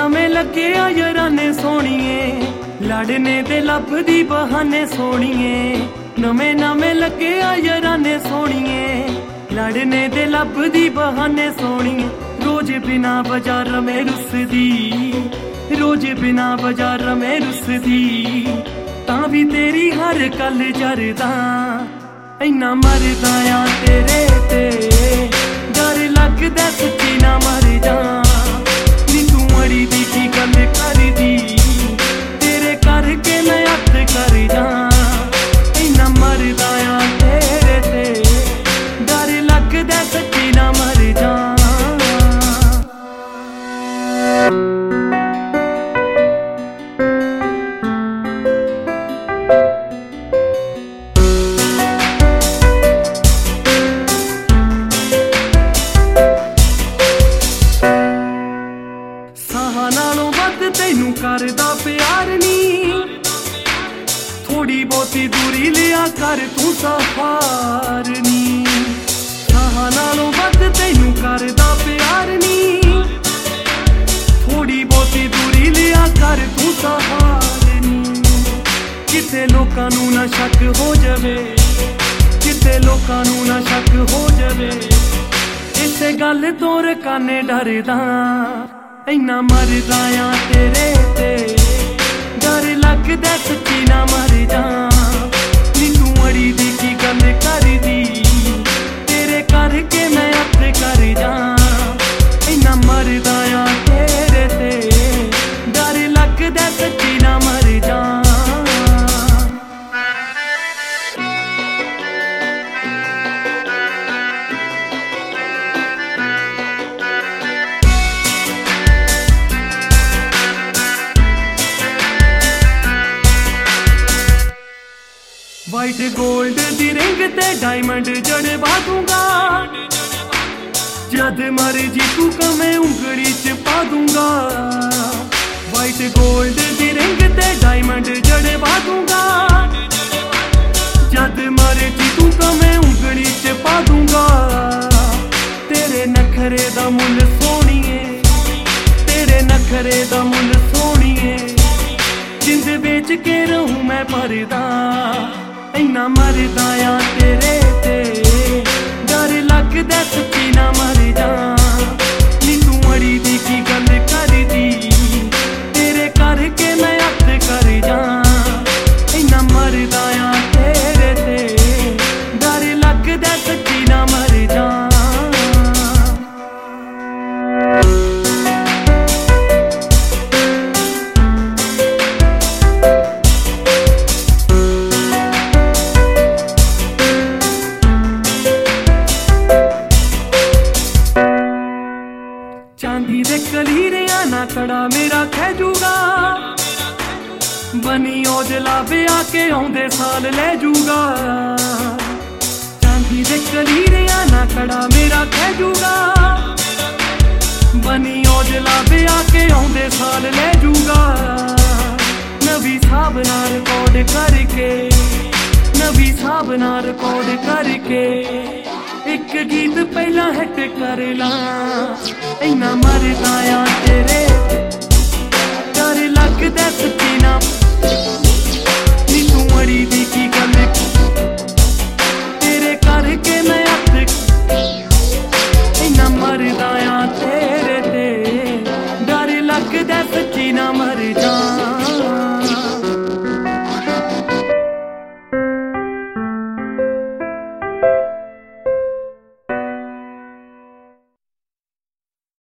ਨਵੇਂ ਲੱਗੇ ਆ ਯਾਰਾਨੇ ਸੋਹਣੀਏ, ਲੜਨੇ ਤੇ ਲੱਭਦੀ ਬਹਾਨੇ ਸੋਹਣੀਏ। ਨਵੇਂ ਲੱਗੇ ਆ ਯਾਰਾਨੇ ਸੋਹਣੀਏ, ਲੜਨੇ ਤੇ ਲੱਭਦੀ ਬਹਾਨੇ ਸੋਹਣੀਏ। ਰੋਜ਼ ਬਿਨਾ ਵਜ੍ਹਾ ਰਵੇਂ ਰੁੱਸਦੀ, ਰੋਜ਼ ਬਿਨਾ ਵਜ੍ਹਾ ਰਵੇਂ ਰੁੱਸਦੀ, ਤਾਂ ਵੀ ਤੇਰੀ ਹਰ ਗੱਲ ਜਰਦਾ। ਇੰਨਾ ਮਰਦਾ ਆ ਤੇਰੇ ਤੇ, ਡਰ ਲੱਗਦਾ ਸੱਚੀ ਨਾ ਮਰ ਜਾ। ਨੀ ਤੂੰ ਅੜੀ ਦੀ ਕੀ ਗੱਲ ਕਰਦੀ, ਤੇਰੇ ਕਰਕੇ ਮੈਂ ਹੱਥ ਕਰ ਜਾ। ਇੰਨਾ ਮਰਦਾ ਆ ਤੇਰੇ ਤੇ, ਡਰ ਲੱਗਦਾ ਸੱਚੀ ਨਾ ਮਰ ਜਾ। ਸਾਹਾਂ ਨਾਲੋਂ ਵੱਧ ਤੈਨੂੰ ਕਰਦਾ ਪਿਆਰ ਨੀ, ਥੋੜੀ ਬਹੁਤੀ ਦੂਰੀ ਲਿਆ ਕਰ ਤੂੰ ਸਹਾਰ ਨੀ। ਸਾਹਾਂ ਨਾਲੋਂ ਵੱਧ ਤੈਨੂੰ ਕਰਦਾ ਪਿਆਰ ਨੀ, ਥੋੜੀ ਬਹੁਤੀ ਦੂਰੀ ਲਿਆ ਕਰ ਤੂੰ ਸਹਾਰ ਨੀ। ਕਿਤੇ ਲੋਕਾਂ ਨੂੰ ਨਾ ਸ਼ੱਕ ਹੋ ਜਾਵੇ, ਕਿਤੇ ਲੋਕਾਂ ਨੂੰ ਨਾ ਸ਼ੱਕ ਹੋ ਜਾਵੇ, ਇਸੇ ਗੱਲ ਤੋਂ ਰਕਾਨੇ ਡਰਦਾ। ਇੰਨਾ ਮਰਦਾ ਆ ਤੇਰੇ ਤੇ, ਡਰ ਲੱਗਦਾ ਸੱਚੀ ਨਾ ਮਰ ਜਾ। ਨੀ ਤੂੰ ਅੜੀ ਦੀ ਕੀ ਗੱਲ ਕਰਦੀ, ਤੇਰੇ ਕਰਕੇ ਮੈਂ ਹੱਥ ਕਰ ਜਾ। ਇੰਨਾ ਮਰਦਾ ਆ ਤੇਰੇ ਤੇ, ਡਰ ਲੱਗਦਾ ਸੱਚੀ ਨਾ ਮਰ ਜਾ। ਵਾਈਟ ਗੋਲਡ ਦੀ ਰਿੰਗ ਤੇ ਡਾਇਮੰਡ ਜੜਵਾ ਦੂੰਗਾ, ਜਦ ਮਰਜੀ ਤੂੰ ਕਵੇਂ ਉਂਗਲੀ ਚ ਪਾ ਦੂੰਗਾ। ਵਾਈਟ ਗੋਲਡ ਦੀ ਰਿੰਗ ਤੇ ਡਾਇਮੰਡ ਜੜਵਾ ਦੂੰਗਾ, ਜਦ ਮਰਜੀ ਤੂੰ ਕਵੇਂ ਉਂਗਲੀ ਚ ਪਾ ਦੂੰਗਾ। ਤੇਰੇ ਨਖਰੇ ਦਾ ਮੁੱਲ ਸੋਹਣੀਏ, ਤੇਰੇ ਨਖਰੇ ਦਾ ਮੁੱਲ ਸੋਹਣੀਏ, ਜਿੰਦ ਵੇਚ ਕੇ ਰਹੂੰ ਮੈਂ ਭਰਦਾ। ਇੰਨਾ ਮਰਦਾ ਆ ਤੇਰੇ ਤੇ, ਡਰ ਲੱਗਦਾ ਸੱਚੀ ਨਾ ਮਰ ਜਾ। ਨੀ ਤੂੰ ਅੜੀ ਦੀ ਕੀ ਗੱਲ ਕਰਦੀ, ਤੇਰੇ ਕਰਕੇ ਮੈਂ ਹੱਥ ਕਰ ਜਾ। ਇੰਨਾ ਮਰਦਾ ਆ ਤੇਰੇ ਤੇ, ਡਰ ਲੱਗਦਾ ਸੱਚੀ ਨਾ ਮਰ ਜਾ। ਚਾਂਦੀ ਦੇ ਕਲੀਰਿਆਂ ਨਾ ਕੜਾ ਮੇਰਾ ਖਹਿ ਜੂਗਾ, ਬਨੀ ਔਜਲਾ ਵਿਆਹ ਕੇ ਆਉਂਦੇ ਸਾਲ ਲੈ ਜੂਗਾ। ਚਾਂਦੀ ਦੇ ਕਲੀਰਿਆਂ ਨਾ ਕੜਾ ਮੇਰਾ ਖਹਿ ਜੂਗਾ, ਬਨੀ ਔਜਲਾ ਵਿਆਹ ਕੇ ਆਉਂਦੇ ਸਾਲ ਲੈ ਜੂਗਾ। ਨਵੀਂ ਸਾਬ ਨਾਲ ਰਿਕਾਰਡ ਕਰਕੇ, ਨਵੀਂ ਸਾਬ ਨਾਲ ਰਿਕਾਰਡ ਕਰਕੇ, ਇੱਕ ਗੀਤ ਪਹਿਲਾਂ ਹਿੱਟ ਕਰ ਲਾਂ। ਇੰਨਾ ਮਰਦਾ ਆ ਤੇਰੇ ਤੇ, ਡਰ ਲੱਗਦਾ ਸੱਚੀ ਨਾ। ਨੀ ਤੂੰ ਅੜੀ ਦੀ ਕੀ ਗੱਲ, ਤੇਰੇ ਕਰਕੇ ਮੈਂ ਹੱਥ। ਇੰਨਾ ਮਰਦਾ ਆ ਤੇਰੇ ਤੇ, ਡਰ ਲੱਗਦਾ ਸੱਚੀ ਨਾ ਮਰ ਜਾ।